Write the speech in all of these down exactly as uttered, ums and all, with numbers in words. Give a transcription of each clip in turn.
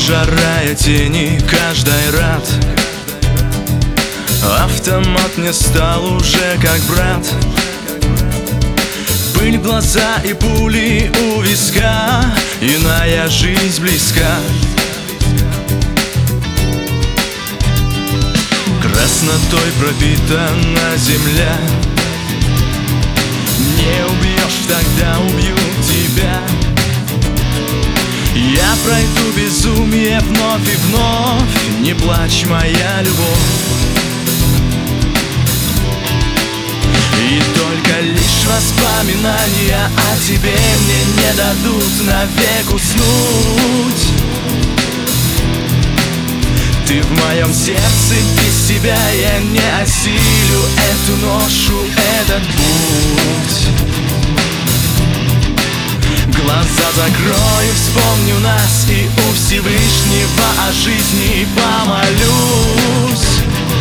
жара и тени, каждый рад. Автомат мне стал уже как брат. Пыль, глаза и пули у виска, иная жизнь близка. Краснотой пропитана земля. Не убьешь, тогда убьют тебя. Я пройду безумие вновь и вновь. Не плачь, моя любовь. И только лишь воспоминания о тебе мне не дадут навек уснуть. Ты в моем сердце, без тебя я не осилю эту ношу, этот путь. Глаза закрою, вспомню нас и у Всевышнего о жизни помолюсь.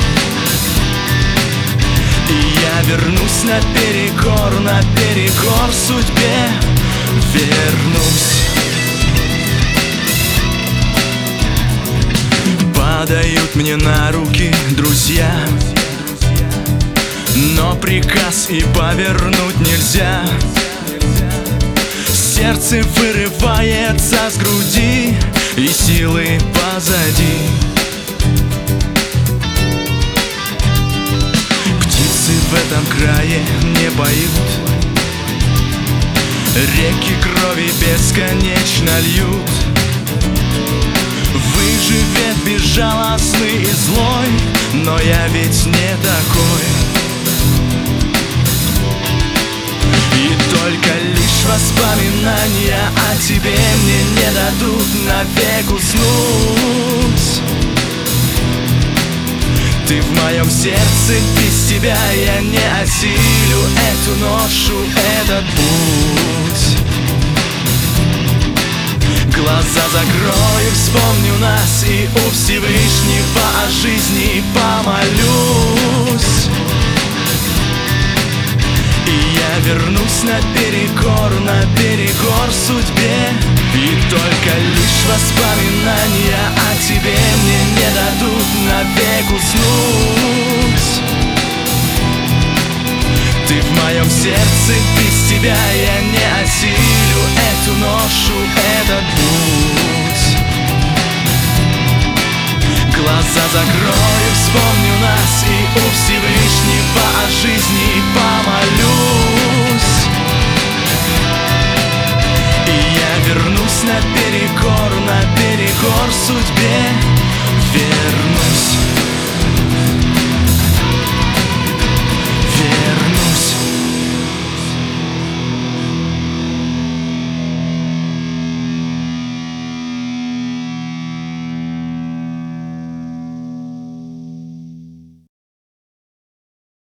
И я вернусь наперекор, наперекор судьбе вернусь. Падают мне на руки друзья, но приказ и повернуть нельзя. Сердце вырывается с груди, и силы позади. Птицы в этом крае не поют, реки крови бесконечно льют. Выживет безжалостный и злой, но я ведь не такой. И только лишь воспоминания о тебе мне не дадут навек уснуть. Ты в моем сердце, без тебя я не осилю эту ношу, этот путь. Глаза закрою, вспомню нас и у Всевышнего о жизни помолюсь. И я вернусь наперекор, наперекор судьбе. И только лишь воспоминания о тебе мне не дадут навек уснуть. Ты в моем сердце, без тебя я не осилю эту ношу, этот путь. Глаза закрою, вспомню нас и у Всевышнего о жизни помолюсь. И я вернусь наперекор, наперекор судьбе вернусь.